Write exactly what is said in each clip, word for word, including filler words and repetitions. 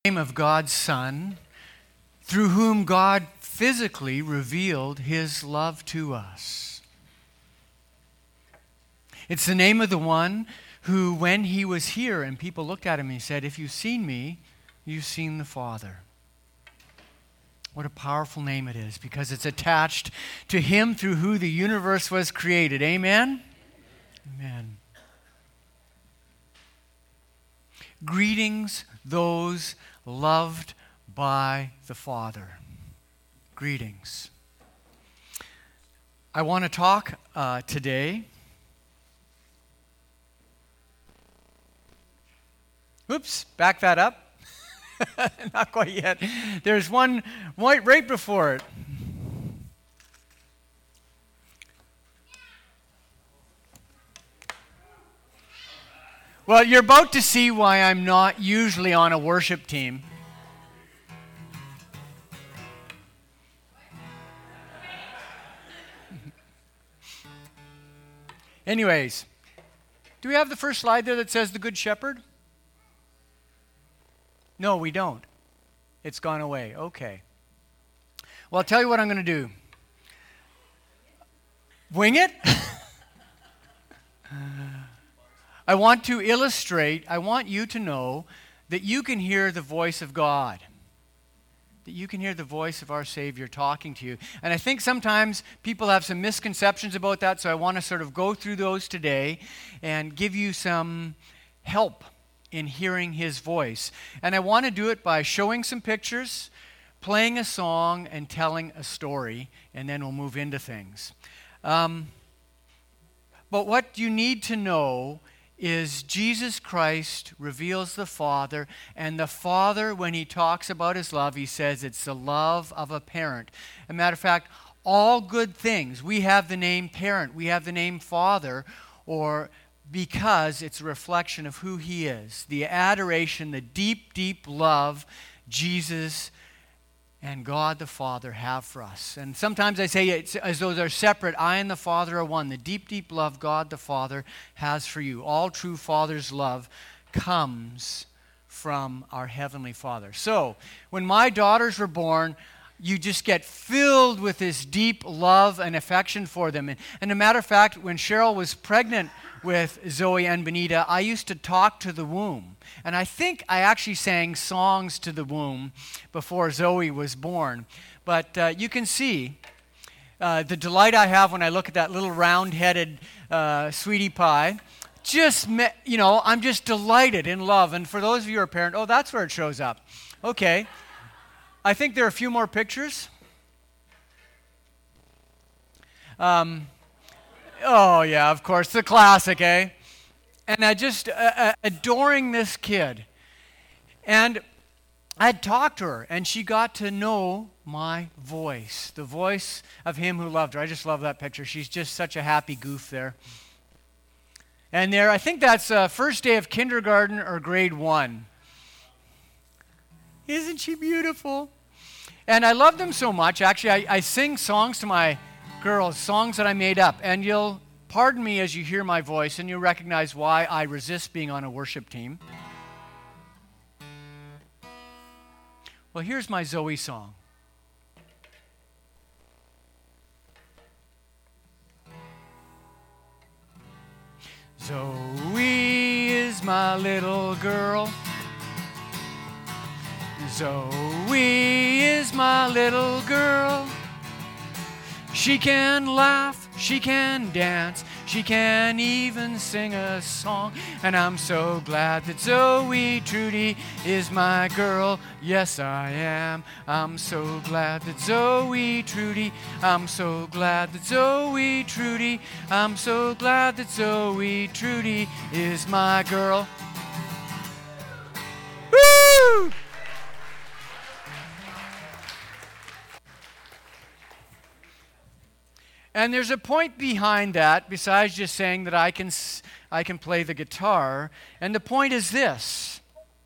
name of God's Son, through whom God physically revealed his love to us. It's the name of the one who, when he was here and people looked at him, he said, "If you've seen me, you've seen the Father." What a powerful name it is, because it's attached to him through who the universe was created. Amen? Amen. Greetings, those loved by the Father. Greetings. I want to talk uh, today. Oops, back that up. Not quite yet. There's one right, right before it. Well, you're about to see why I'm not usually on a worship team. Anyways, do we have the first slide there that says the Good Shepherd? No, we don't. It's gone away. Okay. Well, I'll tell you what I'm going to do. Wing it? I want to illustrate, I want you to know that you can hear the voice of God. That you can hear the voice of our Savior talking to you. And I think sometimes people have some misconceptions about that, so I want to sort of go through those today and give you some help in hearing his voice. And I want to do it by showing some pictures, playing a song, and telling a story, and then we'll move into things. Um, but what you need to know is Jesus Christ reveals the Father, and the Father, when he talks about his love, he says it's the love of a parent. As a matter of fact, all good things, we have the name parent, we have the name Father, or because it's a reflection of who he is, the adoration, the deep, deep love Jesus and God the Father have for us. And sometimes I say it's as though they're separate. I and the Father are one. The deep, deep love God the Father has for you. All true Father's love comes from our Heavenly Father. So, when my daughters were born, you just get filled with this deep love and affection for them. And, and a matter of fact, when Cheryl was pregnant with Zoe and Benita, I used to talk to the womb. And I think I actually sang songs to the womb before Zoe was born. But uh, you can see uh, the delight I have when I look at that little round-headed uh, sweetie pie. Just, me- you know, I'm just delighted in love. And for those of you who are a parent, oh, that's where it shows up. Okay. I think there are a few more pictures. Um, oh, yeah, of course, the classic, eh? And I just, uh, uh, adoring this kid. And I'd talked to her, and she got to know my voice, the voice of him who loved her. I just love that picture. She's just such a happy goof there. And there, I think that's uh, first day of kindergarten or grade one. Isn't she beautiful? And I love them so much. Actually, I, I sing songs to my girls, songs that I made up. And you'll pardon me as you hear my voice, and you'll recognize why I resist being on a worship team. Well, here's my Zoe song. Zoe is my little girl. Zoe is my little girl. She can laugh, she can dance, she can even sing a song. And I'm so glad that Zoe Trudy is my girl. Yes, I am. I'm so glad that Zoe Trudy. I'm so glad that Zoe Trudy. I'm so glad that Zoe Trudy is my girl. Woo! And there's a point behind that, besides just saying that I can, I can play the guitar. And the point is this.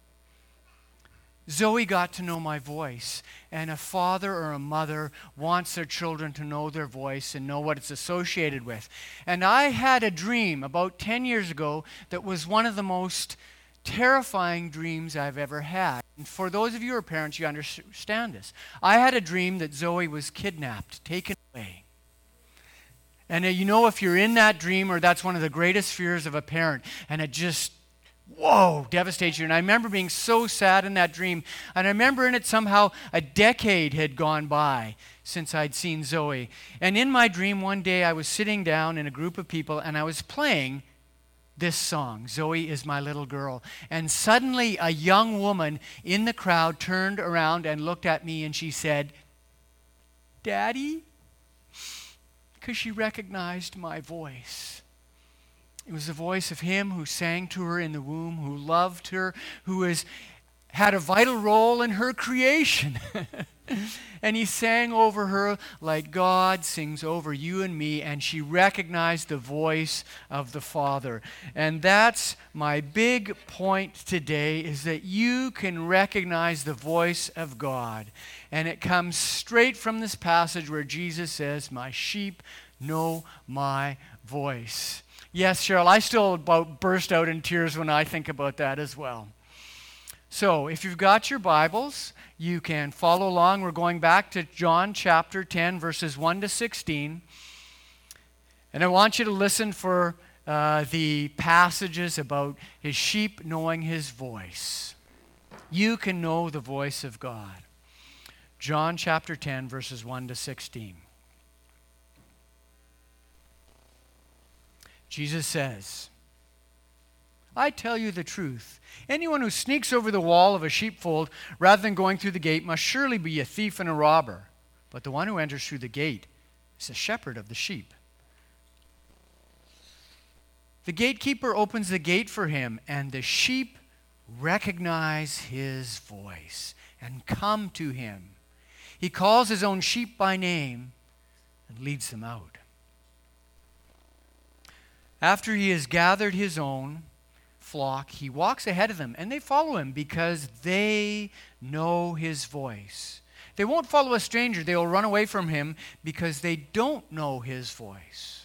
Zoe got to know my voice. And a father or a mother wants their children to know their voice and know what it's associated with. And I had a dream about ten years ago that was one of the most terrifying dreams I've ever had. And for those of you who are parents, you understand this. I had a dream that Zoe was kidnapped, taken away. And uh, you know, if you're in that dream, or that's one of the greatest fears of a parent, and it just, whoa, devastates you. And I remember being so sad in that dream. And I remember in it somehow a decade had gone by since I'd seen Zoe. And in my dream one day, I was sitting down in a group of people, and I was playing this song, Zoe is My Little Girl. And suddenly a young woman in the crowd turned around and looked at me, and she said, "Daddy?" Because she recognized my voice. It was the voice of him who sang to her in the womb, who loved her, who has had a vital role in her creation. And he sang over her like God sings over you and me, and she recognized the voice of the Father. And that's my big point today, is that you can recognize the voice of God. And it comes straight from this passage where Jesus says, "My sheep know my voice." Yes, Cheryl, I still about burst out in tears when I think about that as well. So, if you've got your Bibles, you can follow along. We're going back to John chapter ten, verses one to sixteen. And I want you to listen for uh, the passages about his sheep knowing his voice. You can know the voice of God. John chapter ten, verses one to sixteen. Jesus says, "I tell you the truth. Anyone who sneaks over the wall of a sheepfold rather than going through the gate must surely be a thief and a robber. But the one who enters through the gate is the shepherd of the sheep. The gatekeeper opens the gate for him, and the sheep recognize his voice and come to him. He calls his own sheep by name and leads them out. After he has gathered his own flock, he walks ahead of them, and they follow him because they know his voice. They won't follow a stranger. They will run away from him because they don't know his voice."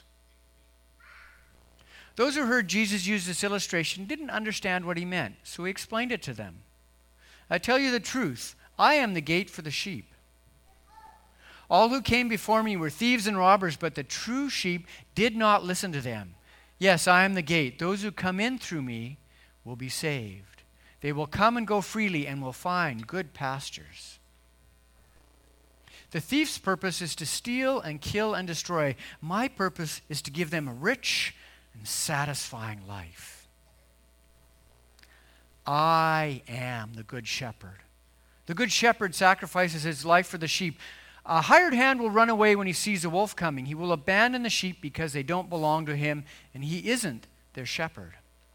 Those who heard Jesus use this illustration didn't understand what he meant, so he explained it to them. "I tell you the truth, I am the gate for the sheep. All who came before me were thieves and robbers, but the true sheep did not listen to them. Yes, I am the gate. Those who come in through me will be saved. They will come and go freely and will find good pastures. The thief's purpose is to steal and kill and destroy. My purpose is to give them a rich and satisfying life. I am the good shepherd. The good shepherd sacrifices his life for the sheep. A hired hand will run away when he sees a wolf coming. He will abandon the sheep because they don't belong to him, and he isn't their shepherd.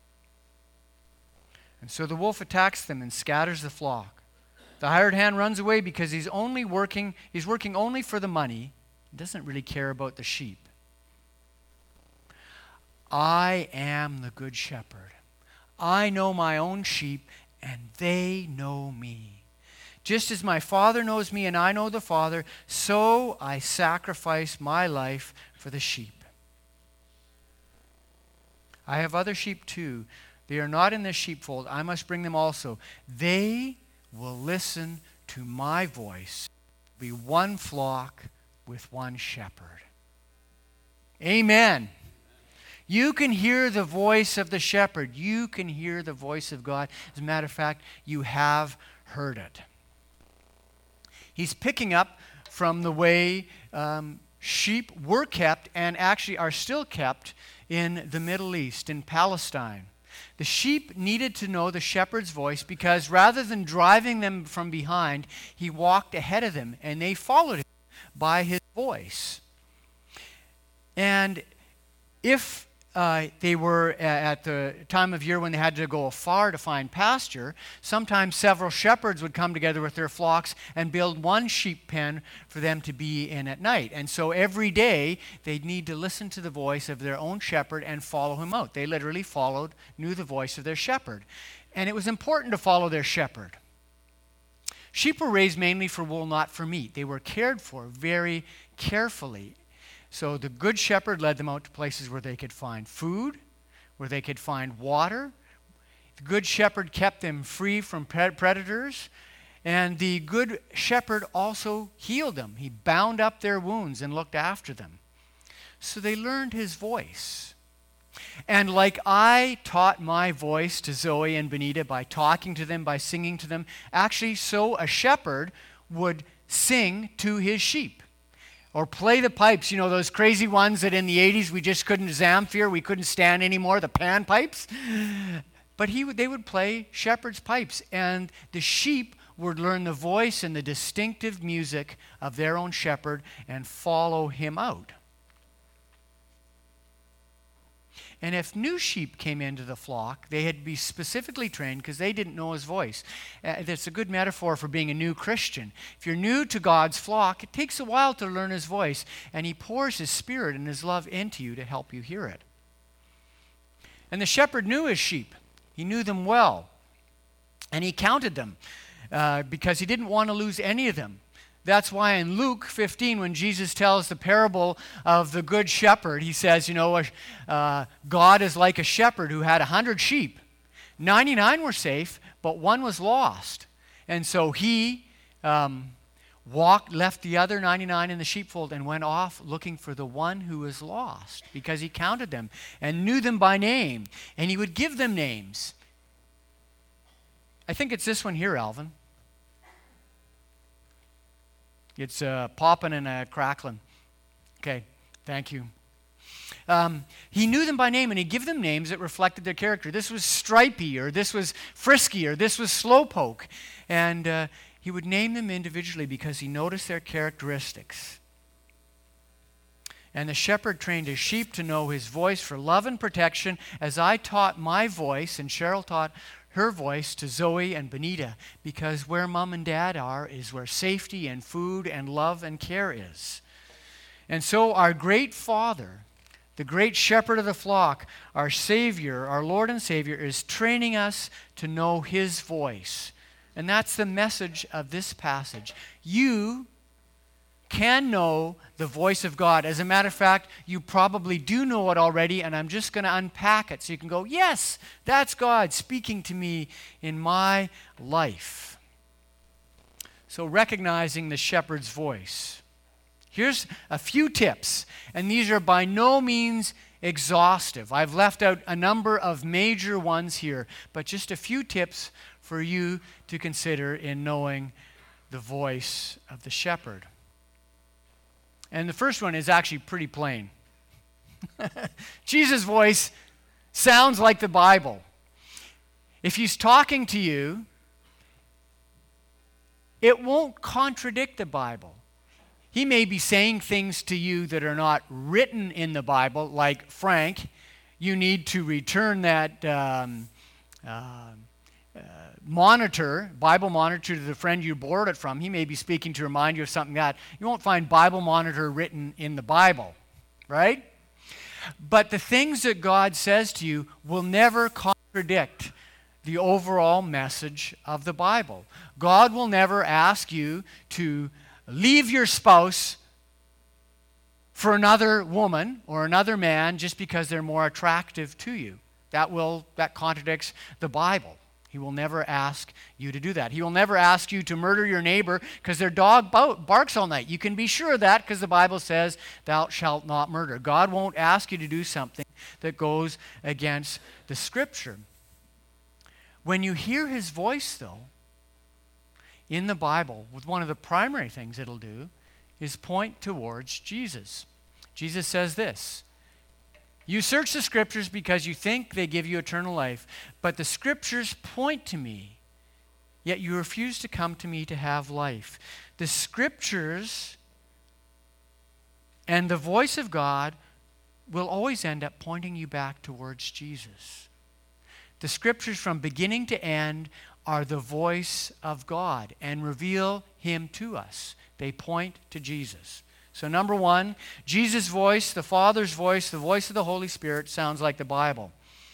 And so the wolf attacks them and scatters the flock. The hired hand runs away because he's only working, he's working only for the money, and doesn't really care about the sheep. I am the good shepherd. I know my own sheep, and they know me. Just as my Father knows me and I know the Father, so I sacrifice my life for the sheep. I have other sheep too. They are not in this sheepfold. I must bring them also. They will listen to my voice. Be one flock with one shepherd." Amen. You can hear the voice of the shepherd. You can hear the voice of God. As a matter of fact, you have heard it. He's picking up from the way um, sheep were kept and actually are still kept in the Middle East, in Palestine. The sheep needed to know the shepherd's voice because rather than driving them from behind, he walked ahead of them and they followed him by his voice. And if Uh, they were at the time of year when they had to go afar to find pasture, sometimes several shepherds would come together with their flocks and build one sheep pen for them to be in at night. And so every day they'd need to listen to the voice of their own shepherd and follow him out. They literally followed, knew the voice of their shepherd. And it was important to follow their shepherd. Sheep were raised mainly for wool, not for meat. They were cared for very carefully. So the good shepherd led them out to places where they could find food, where they could find water. The good shepherd kept them free from predators, and the good shepherd also healed them. He bound up their wounds and looked after them. So they learned his voice. And like I taught my voice to Zoe and Benita by talking to them, by singing to them, actually so a shepherd would sing to his sheep. Or play the pipes, you know, those crazy ones that in the eighties we just couldn't Zamfir, we couldn't stand anymore, the pan pipes. But he would, they would play shepherd's pipes, and the sheep would learn the voice and the distinctive music of their own shepherd and follow him out. And if new sheep came into the flock, they had to be specifically trained because they didn't know his voice. Uh, that's a good metaphor for being a new Christian. If you're new to God's flock, it takes a while to learn his voice, and he pours his spirit and his love into you to help you hear it. And the shepherd knew his sheep. He knew them well, and he counted them uh, because he didn't want to lose any of them. That's why in Luke fifteen, when Jesus tells the parable of the good shepherd, he says, you know, uh, God is like a shepherd who had a hundred sheep. ninety-nine were safe, but one was lost. And so he um, walked, left the other ninety-nine in the sheepfold and went off looking for the one who was lost, because he counted them and knew them by name, and he would give them names. I think it's this one here, Alvin. It's uh, popping and uh, crackling. Okay, thank you. Um, he knew them by name, and he'd give them names that reflected their character. This was Stripey, or this was Frisky, or this was Slowpoke. And uh, he would name them individually because he noticed their characteristics. And the shepherd trained his sheep to know his voice for love and protection, as I taught my voice, and Cheryl taught her voice to Zoe and Benita, because where mom and dad are is where safety and food and love and care is. And so our great Father, the great shepherd of the flock, our Savior, our Lord and Savior, is training us to know his voice. And that's the message of this passage. You can know the voice of God. As a matter of fact, you probably do know it already, and I'm just going to unpack it so you can go, yes, that's God speaking to me in my life. So recognizing the shepherd's voice. Here's a few tips, and these are by no means exhaustive. I've left out a number of major ones here, but just a few tips for you to consider in knowing the voice of the shepherd. And the first one is actually pretty plain. Jesus' voice sounds like the Bible. If he's talking to you, it won't contradict the Bible. He may be saying things to you that are not written in the Bible, like, Frank, you need to return that um, uh, uh, monitor, Bible monitor, to the friend you borrowed it from. He may be speaking to remind you of something that you won't find Bible monitor written in the Bible, right? But the things that God says to you will never contradict the overall message of the Bible. God will never ask you to leave your spouse for another woman or another man just because they're more attractive to you. That will that contradicts the Bible. He will never ask you to do that. He will never ask you to murder your neighbor because their dog barks all night. You can be sure of that because the Bible says, thou shalt not murder. God won't ask you to do something that goes against the Scripture. When you hear his voice, though, in the Bible, with one of the primary things it'll do is point towards Jesus. Jesus says this, you search the Scriptures because you think they give you eternal life, but the Scriptures point to me, yet you refuse to come to me to have life. The Scriptures and the voice of God will always end up pointing you back towards Jesus. The Scriptures from beginning to end are the voice of God and reveal him to us. They point to Jesus. So number one, Jesus' voice, the Father's voice, the voice of the Holy Spirit sounds like the Bible.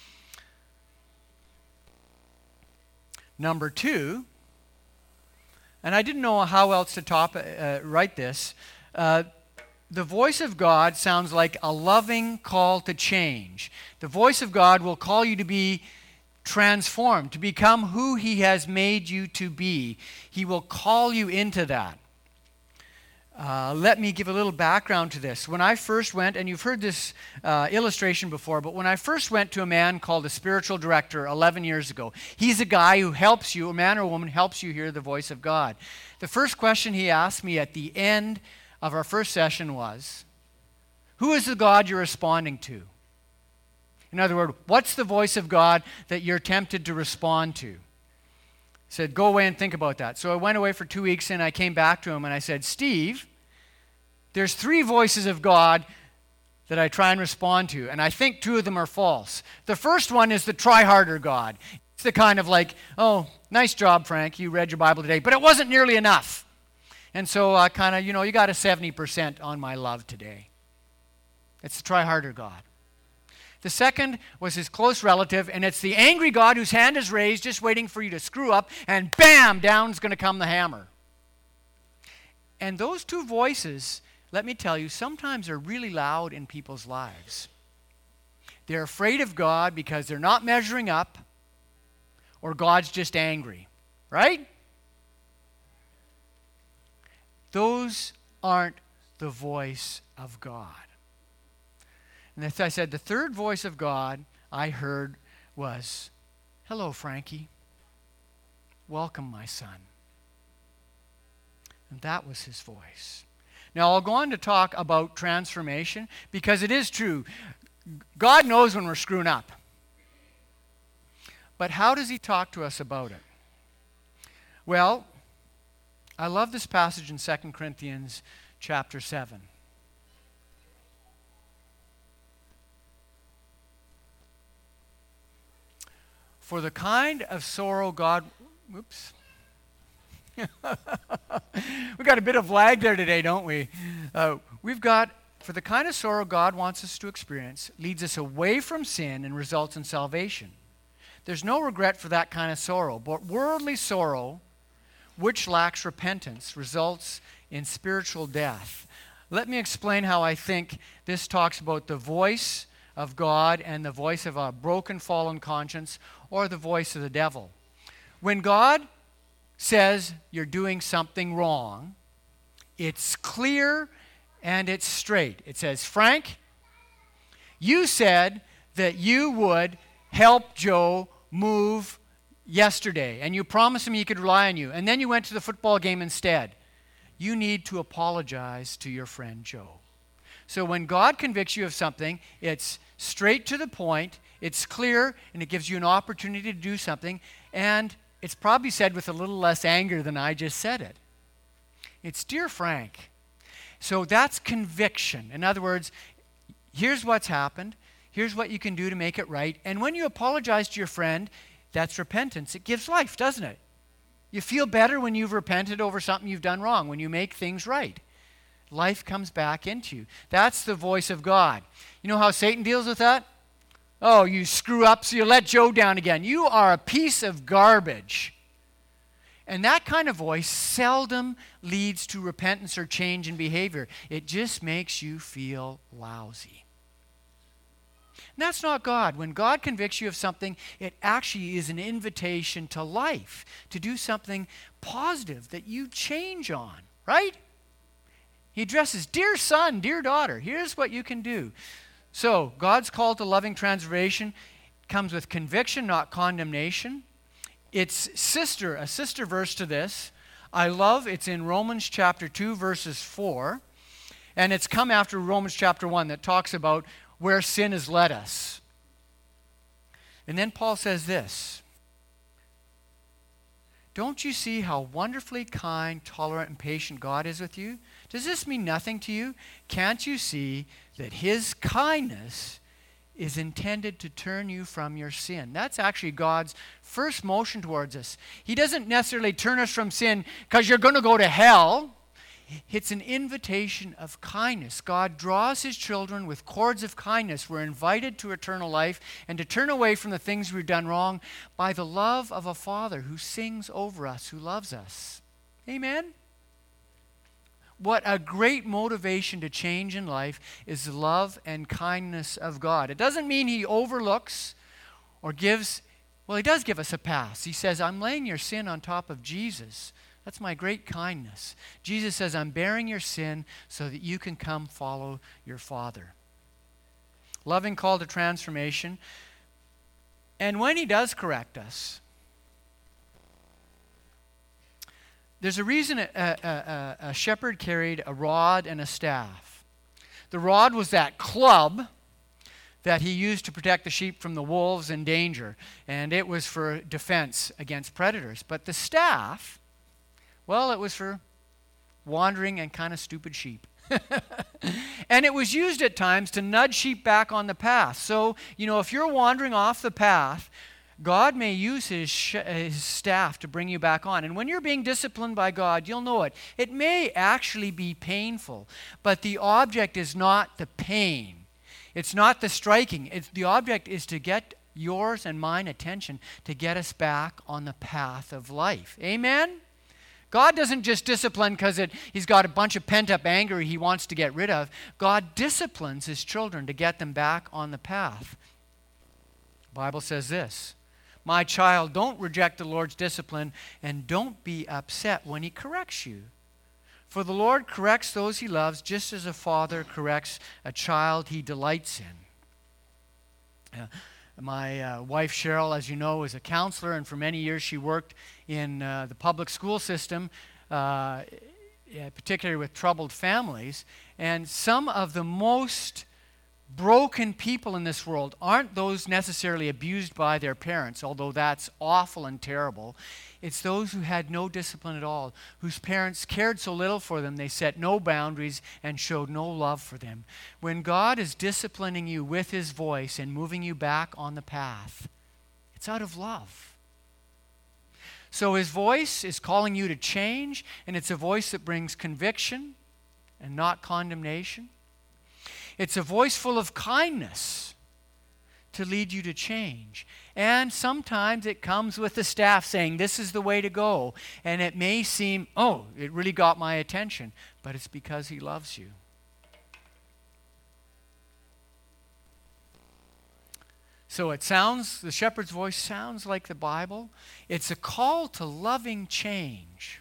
Number two, and I didn't know how else to top, uh, write this, uh, the voice of God sounds like a loving call to change. The voice of God will call you to be transformed, to become who He has made you to be. He will call you into that. Uh, let me give a little background to this. When I first went, and you've heard this uh, illustration before, but when I first went to a man called a spiritual director eleven years ago, he's a guy who helps you, a man or a woman helps you hear the voice of God. The first question he asked me at the end of our first session was, who is the God you're responding to? In other words, what's the voice of God that you're tempted to respond to? He said, go away and think about that. So I went away for two weeks and I came back to him and I said, Steve, there's three voices of God that I try and respond to, and I think two of them are false. The first one is the try-harder God. It's the kind of like, oh, nice job, Frank, you read your Bible today, but it wasn't nearly enough. And so I kind of, you know, you got a seventy percent on my love today. It's the try-harder God. The second was his close relative, and it's the angry God whose hand is raised just waiting for you to screw up, and bam, down's going to come the hammer. And those two voices, let me tell you, sometimes are really loud in people's lives. They're afraid of God because they're not measuring up, or God's just angry, right? Those aren't the voice of God. And as I said, the third voice of God I heard was, hello, Frankie. Welcome, my son. And that was his voice. Now, I'll go on to talk about transformation because it is true. God knows when we're screwing up. But how does He talk to us about it? Well, I love this passage in Second Corinthians chapter seven. For the kind of sorrow God, whoops. We got a bit of lag there today, don't we? Uh, we've got, for the kind of sorrow God wants us to experience leads us away from sin and results in salvation. There's no regret for that kind of sorrow, but worldly sorrow, which lacks repentance, results in spiritual death. Let me explain how I think this talks about the voice of God and the voice of a broken, fallen conscience, or the voice of the devil. When God says you're doing something wrong, it's clear and it's straight. It says, Frank, you said that you would help Joe move yesterday, and you promised him he could rely on you, and then you went to the football game instead. You need to apologize to your friend Joe. So when God convicts you of something, it's straight to the point, it's clear, and it gives you an opportunity to do something, and it's probably said with a little less anger than I just said it. It's, dear Frank. So that's conviction. In other words, here's what's happened, here's what you can do to make it right, and when you apologize to your friend, that's repentance. It gives life, doesn't it? You feel better when you've repented over something you've done wrong, when you make things right. Life comes back into you. That's the voice of God. You know how Satan deals with that? Oh, you screw up, so you let Joe down again. You are a piece of garbage. And that kind of voice seldom leads to repentance or change in behavior. It just makes you feel lousy. And that's not God. When God convicts you of something, it actually is an invitation to life, to do something positive that you change on, right? He addresses, dear son, dear daughter, here's what you can do. So, God's call to loving transformation comes with conviction, not condemnation. It's sister, a sister verse to this. I love, it's in Romans chapter two, verses four. And it's come after Romans chapter one that talks about where sin has led us. And then Paul says this. Don't you see how wonderfully kind, tolerant, and patient God is with you? Does this mean nothing to you? Can't you see that His kindness is intended to turn you from your sin? That's actually God's first motion towards us. He doesn't necessarily turn us from sin because you're going to go to hell. It's an invitation of kindness. God draws His children with cords of kindness. We're invited to eternal life and to turn away from the things we've done wrong by the love of a Father who sings over us, who loves us. Amen? What a great motivation to change in life is the love and kindness of God. It doesn't mean He overlooks or gives Well, he does give us a pass. He says, I'm laying your sin on top of Jesus. That's my great kindness. Jesus says, I'm bearing your sin so that you can come follow your Father. Loving call to transformation. And when he does correct us, there's a reason a, a, a, a shepherd carried a rod and a staff. The rod was that club that he used to protect the sheep from the wolves and danger, and it was for defense against predators. But the staff, well, it was for wandering and kind of stupid sheep. And it was used at times to nudge sheep back on the path. So, you know, if you're wandering off the path, God may use his, sh- his staff to bring you back on. And when you're being disciplined by God, you'll know it. It may actually be painful, but the object is not the pain. It's not the striking. It's, the object is to get yours and mine attention to get us back on the path of life. Amen? God doesn't just discipline because he's got a bunch of pent-up anger he wants to get rid of. God disciplines his children to get them back on the path. The Bible says this, my child, don't reject the Lord's discipline and don't be upset when he corrects you. For the Lord corrects those he loves just as a father corrects a child he delights in. Uh, My uh, wife, Cheryl, as you know, is a counselor, and for many years she worked in uh, the public school system, uh, particularly with troubled families. And some of the most broken people in this world aren't those necessarily abused by their parents, although that's awful and terrible. It's those who had no discipline at all, whose parents cared so little for them, they set no boundaries and showed no love for them. When God is disciplining you with his voice and moving you back on the path, it's out of love. So his voice is calling you to change, and it's a voice that brings conviction and not condemnation. It's a voice full of kindness to lead you to change. And sometimes it comes with the staff saying, this is the way to go. And it may seem, oh, it really got my attention. But it's because he loves you. So it sounds, the shepherd's voice sounds like the Bible. It's a call to loving change.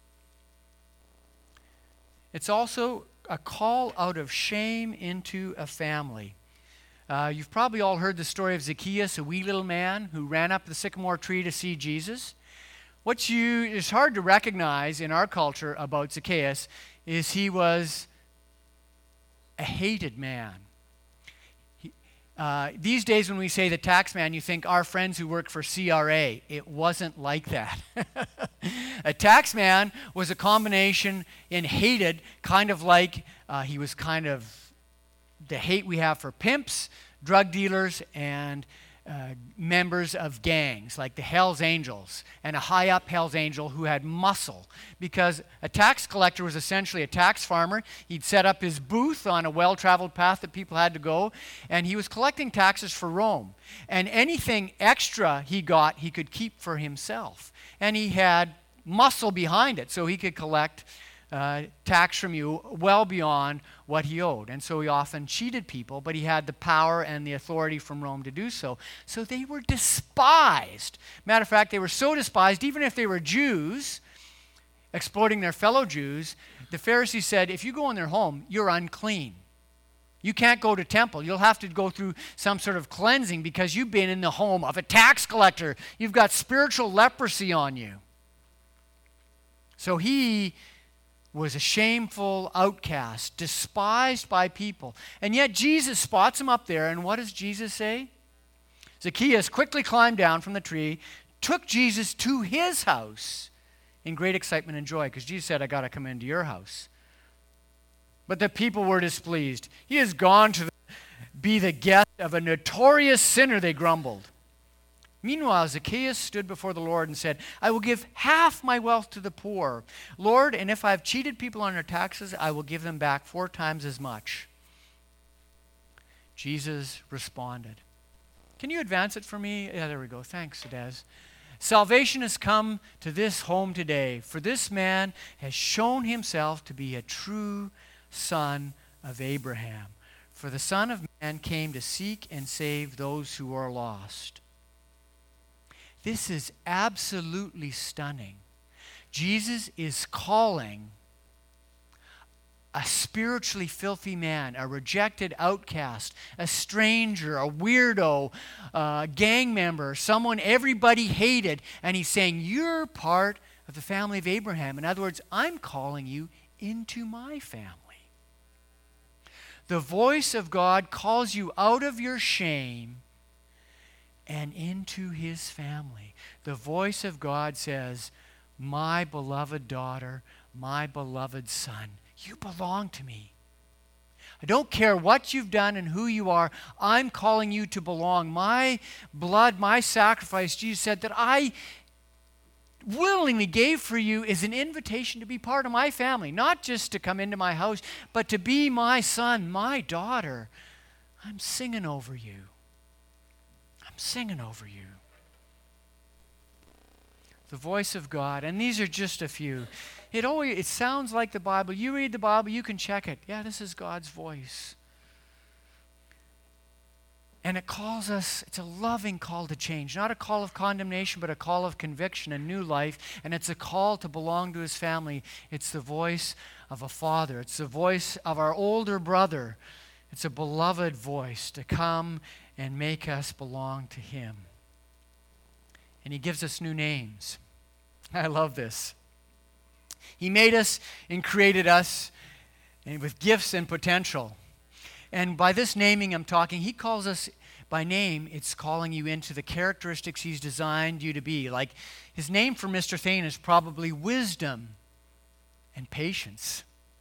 It's also a call out of shame into a family. Uh, you've probably all heard the story of Zacchaeus, a wee little man who ran up the sycamore tree to see Jesus. What you is hard to recognize in our culture about Zacchaeus is he was a hated man. He, uh, these days when we say the tax man, you think our friends who work for C R A. It wasn't like that. A tax man was a combination in hated, kind of like uh, he was kind of the hate we have for pimps, drug dealers, and uh, members of gangs like the Hells Angels, and a high-up Hells Angel who had muscle. Because a tax collector was essentially a tax farmer. He'd set up his booth on a well-traveled path that people had to go, and he was collecting taxes for Rome. And anything extra he got, he could keep for himself. And he had muscle behind it, so he could collect uh, tax from you well beyond what he owed. And so he often cheated people, but he had the power and the authority from Rome to do so. So they were despised. Matter of fact, they were so despised, even if they were Jews, exploiting their fellow Jews, the Pharisees said, if you go in their home, you're unclean. You can't go to temple. You'll have to go through some sort of cleansing because you've been in the home of a tax collector. You've got spiritual leprosy on you. So he was a shameful outcast, despised by people. And yet Jesus spots him up there, and what does Jesus say? Zacchaeus quickly climbed down from the tree, took Jesus to his house in great excitement and joy, because Jesus said, I got to come into your house. But the people were displeased. He has gone to be the guest of a notorious sinner, they grumbled. Meanwhile, Zacchaeus stood before the Lord and said, I will give half my wealth to the poor. Lord, and if I have cheated people on their taxes, I will give them back four times as much. Jesus responded. Can you advance it for me? Yeah, there we go. Thanks, Des. Salvation has come to this home today, for this man has shown himself to be a true son of Abraham. For the Son of Man came to seek and save those who are lost. This is absolutely stunning. Jesus is calling a spiritually filthy man, a rejected outcast, a stranger, a weirdo, a gang member, someone everybody hated, and he's saying, you're part of the family of Abraham. In other words, I'm calling you into my family. The voice of God calls you out of your shame and into his family. The voice of God says, my beloved daughter, my beloved son, you belong to me. I don't care what you've done and who you are. I'm calling you to belong. My blood, my sacrifice, Jesus said, that I willingly gave for you is an invitation to be part of my family. Not just to come into my house, but to be my son, my daughter. I'm singing over you. I'm singing over you. The voice of God, and these are just a few. It always, it sounds like the Bible. You read the Bible, you can check it. Yeah, this is God's voice. And it calls us, it's a loving call to change. Not a call of condemnation, but a call of conviction and new life. And it's a call to belong to his family. It's the voice of a father. It's the voice of our older brother. It's a beloved voice to come and make us belong to him. And he gives us new names. I love this. He made us and created us and with gifts and potential. And by this naming I'm talking, he calls us by name. It's calling you into the characteristics he's designed you to be. Like his name for Mister Thane is probably wisdom and patience.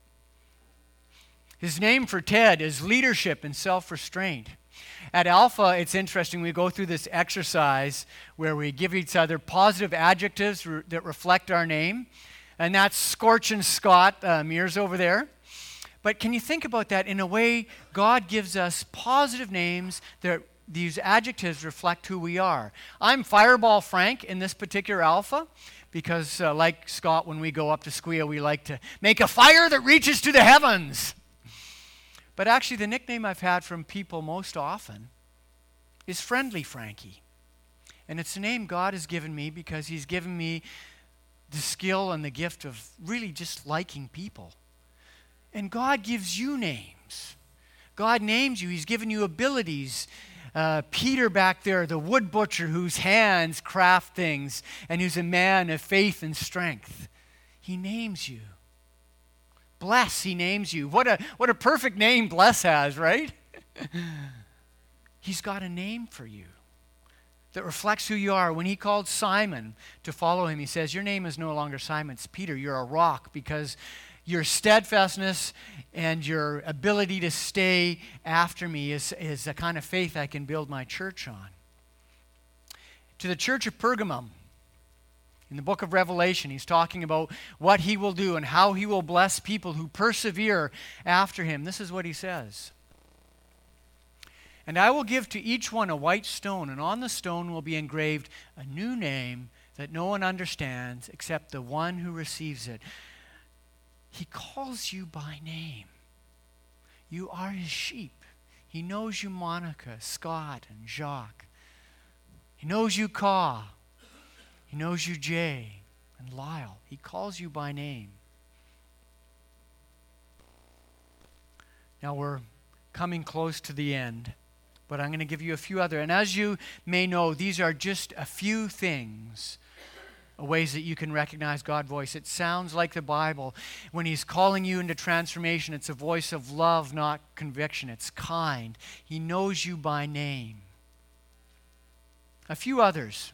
His name for Ted is leadership and self-restraint. At Alpha, it's interesting, we go through this exercise where we give each other positive adjectives re- that reflect our name. And that's Scorch and Scott, uh, Mears over there. But can you think about that? In a way, God gives us positive names that these adjectives reflect who we are. I'm Fireball Frank in this particular Alpha because uh, like Scott, when we go up to Squia, we like to make a fire that reaches to the heavens. But actually, the nickname I've had from people most often is Friendly Frankie. And it's a name God has given me because he's given me the skill and the gift of really just liking people. And God gives you names. God names you. He's given you abilities. Uh, Peter back there, the wood butcher whose hands craft things and who's a man of faith and strength. He names you. Bless, he names you. What a what a perfect name Bless has, right? He's got a name for you that reflects who you are. When he called Simon to follow him, he says, your name is no longer Simon, it's Peter. You're a rock because your steadfastness and your ability to stay after me is, is the kind of faith I can build my church on. To the church of Pergamum, in the book of Revelation, he's talking about what he will do and how he will bless people who persevere after him. This is what he says. And I will give to each one a white stone, and on the stone will be engraved a new name that no one understands except the one who receives it. He calls you by name. You are his sheep. He knows you, Monica, Scott, and Jacques. He knows you, Ka. He knows you, Jay and Lyle. He calls you by name. Now we're coming close to the end, but I'm going to give you a few other. And as you may know, these are just a few things, ways that you can recognize God's voice. It sounds like the Bible. When he's calling you into transformation, it's a voice of love, not conviction. It's kind. He knows you by name. A few others.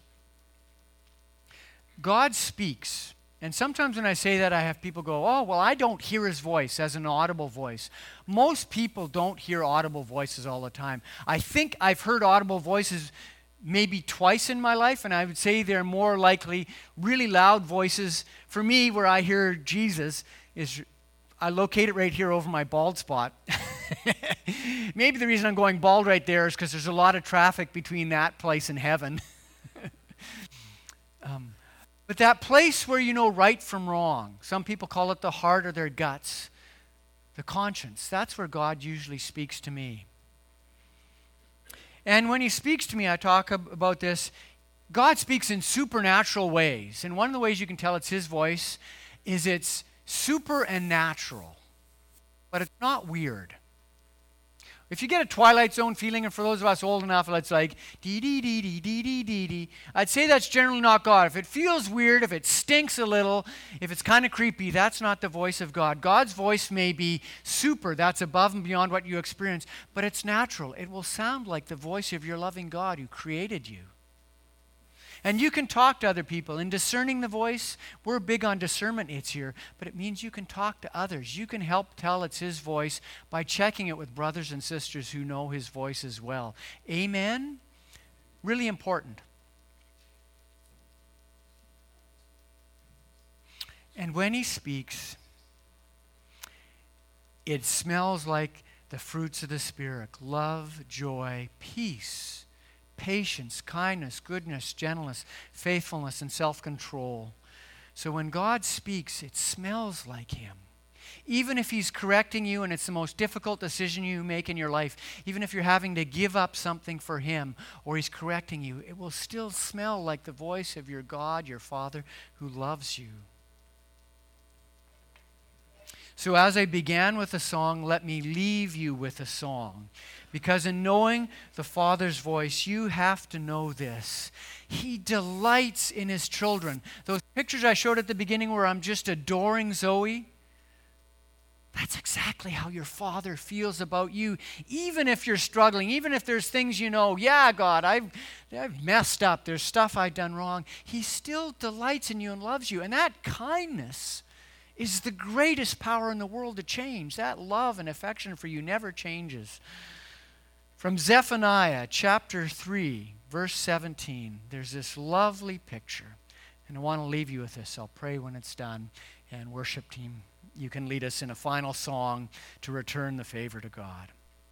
God speaks. And sometimes when I say that, I have people go, oh, well, I don't hear his voice as an audible voice. Most people don't hear audible voices all the time. I think I've heard audible voices maybe twice in my life, and I would say they're more likely really loud voices. For me, where I hear Jesus is, I locate it right here over my bald spot. Maybe the reason I'm going bald right there is because there's a lot of traffic between that place and heaven. um, But that place where you know right from wrong, some people call it the heart or their guts, the conscience, that's where God usually speaks to me. And when he speaks to me, I talk ab- about this, God speaks in supernatural ways. And one of the ways you can tell it's his voice is it's super and natural. But it's not weird. If you get a Twilight Zone feeling, and for those of us old enough, it's like dee dee dee dee dee dee dee dee. I'd say that's generally not God. If it feels weird, if it stinks a little, if it's kind of creepy, that's not the voice of God. God's voice may be super, that's above and beyond what you experience, but it's natural. It will sound like the voice of your loving God who created you. And you can talk to other people. In discerning the voice, we're big on discernment it's here, but it means you can talk to others. You can help tell it's his voice by checking it with brothers and sisters who know his voice as well. Amen? Really important. And when he speaks, it smells like the fruits of the Spirit: love, joy, peace, patience, kindness, goodness, gentleness, faithfulness, and self-control. So when God speaks, it smells like him. Even if he's correcting you and it's the most difficult decision you make in your life, even if you're having to give up something for him or he's correcting you, it will still smell like the voice of your God, your Father, who loves you. So as I began with a song, let me leave you with a song. Because in knowing the Father's voice, you have to know this: he delights in his children. Those pictures I showed at the beginning where I'm just adoring Zoe, that's exactly how your Father feels about you. Even if you're struggling, even if there's things you know, yeah, God, I've, I've messed up, there's stuff I've done wrong, he still delights in you and loves you. And that kindness is the greatest power in the world to change. That love and affection for you never changes. From Zephaniah chapter three, verse seventeen, there's this lovely picture. And I want to leave you with this. I'll pray when it's done. And worship team, you can lead us in a final song to return the favor to God.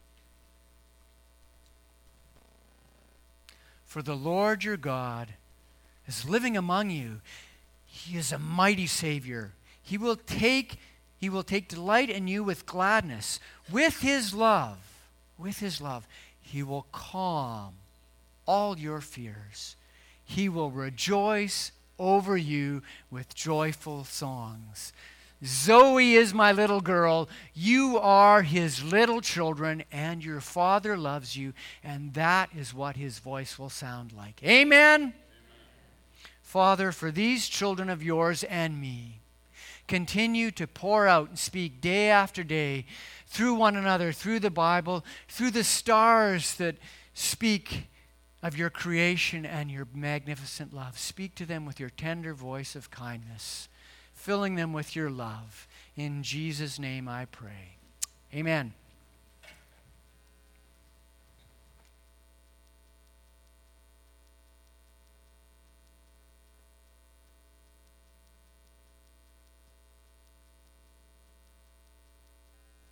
For the Lord your God is living among you. He is a mighty Savior. He will take, he will take delight in you with gladness. With his love, with his love, he will calm all your fears. He will rejoice over you with joyful songs. Zoe is my little girl. You are his little children, and your Father loves you, and that is what his voice will sound like. Amen? Amen. Father, for these children of yours and me, continue to pour out and speak day after day through one another, through the Bible, through the stars that speak of your creation and your magnificent love. Speak to them with your tender voice of kindness, filling them with your love. In Jesus' name I pray. Amen.